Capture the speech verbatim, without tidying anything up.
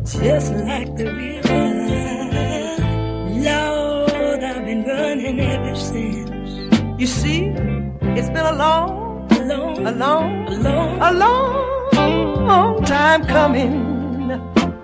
just like the river. Lord, I've been running ever since. You see, it's been a long, A long, a long, a long, a long, long time coming.